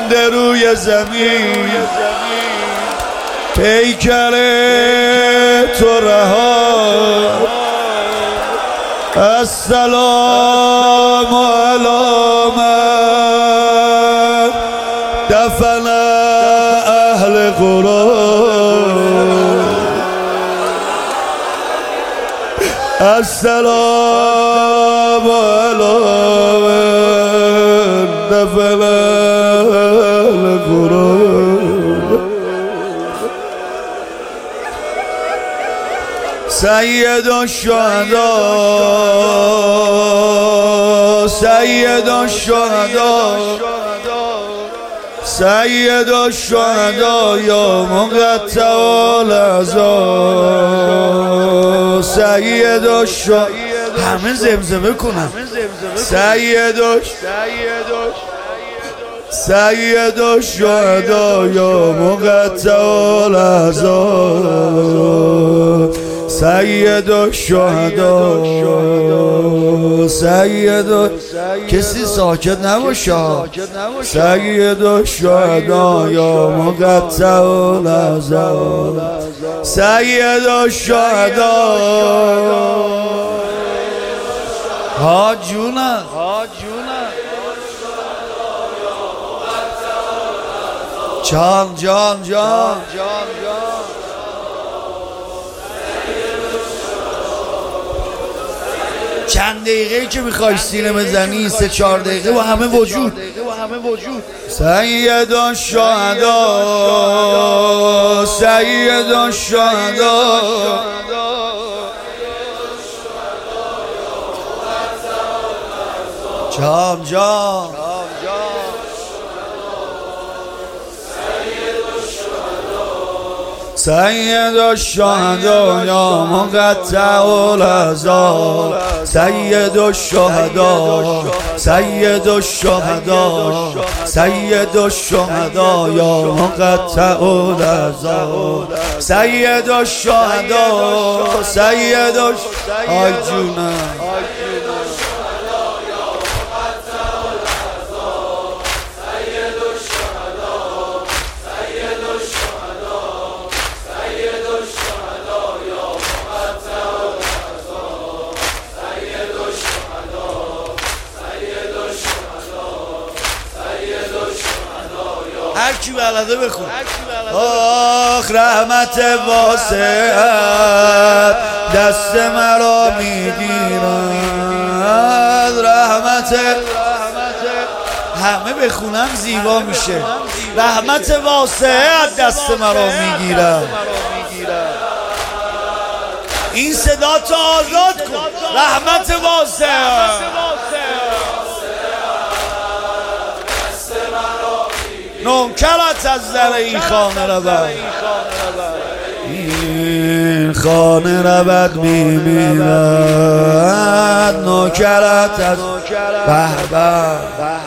مانده روی زمین، پیکر تو رها. السلام علی من دفن اهل قرآن. السلام علی من دفن اهل قرآن. سید الشهداء سید الشهداء سید الشهداء یا مقطع الاعضاء. سید الشهداء همه زمزمه کنم. سید الشهداء یا مقطع الاعضاء. سید الشهداء سید کسی ساکت نباشه. سید الشهداء یا مقطع الاعضاء. سید الشهداء ها جونم جان جان جان چند دقیقه که میخوای سینه بزنی 3-4 دقیقه و همه وجود. سید الشهداء سید الشهداء جان جان سید الشهداء یا مقطع الاعضاء. سید الشهداء سید الشهداء سید الشهداء یا مقطع الاعضاء. سید الشهداء سید آی جونم هر کی بلده بخون. آخ رحمت واسعت دست مرا میگیرد. رحمت همه بخونم زیبا میشه. رحمت واسعت دست مرا میگیرد. این صدا تو آزاد کن. رحمت واسعت نوکرت از در این خانه رود. این خانه رود میمیرد. نوکرت از بهبه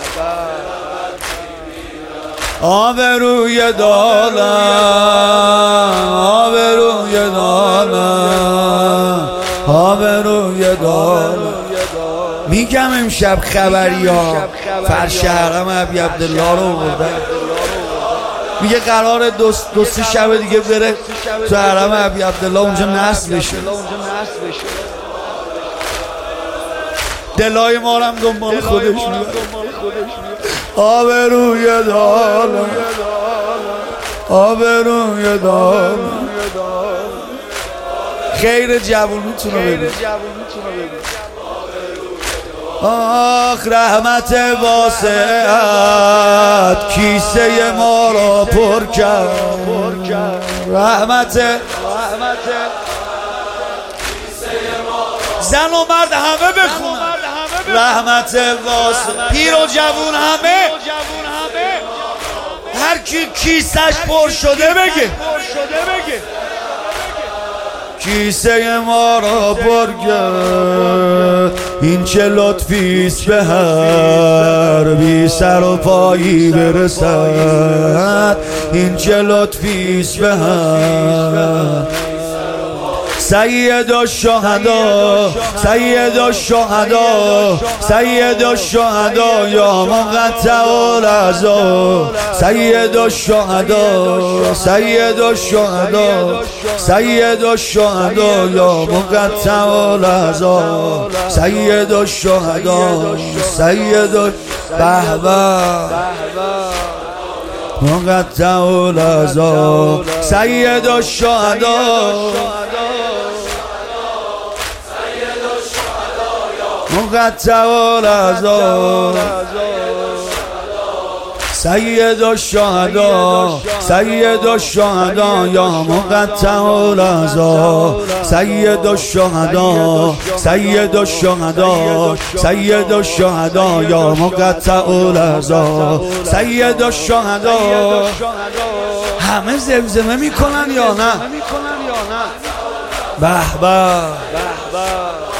آبروی دارم آبروی دارم آبروی دارم. میگم امشب خبری ها فرش حرم ابی عبدالله رو بردن. میگه قرار دو سه شب دیگه بره تو حرم ابی عبدالله اونجا نصب بشه. دلای ما رو هم دنبال خودش میاد. آبروی دارم آبروی دارم. خیر جوونیتون رو ببین. آخ رحمت واسعت کیسه ما را پر کرد. رحمت زن و مرد همه بخونن. رحمت واسعت پیر و جوون همه. هر کی کیسش پر شده بگه. کیسه ما را پر کرد. این چه لطفیست به هر بی سر و پایی برسد. این چه لطفیست به هر سید الشهدا سید الشهدا سید الشهدا یا مقطع العزا سید الشهدا سید الشهدا سید الشهدا یا مقطع العزا سید الشهدا سید مقطع العزا سید الشهدا مقطع العزا سید الشهدا سید الشهدا یا مقطع العزا سید الشهدا سید الشهدا سید الشهدا یا مقطع العزا سید الشهدا. همه زمزمه میکنن یا نه؟ به به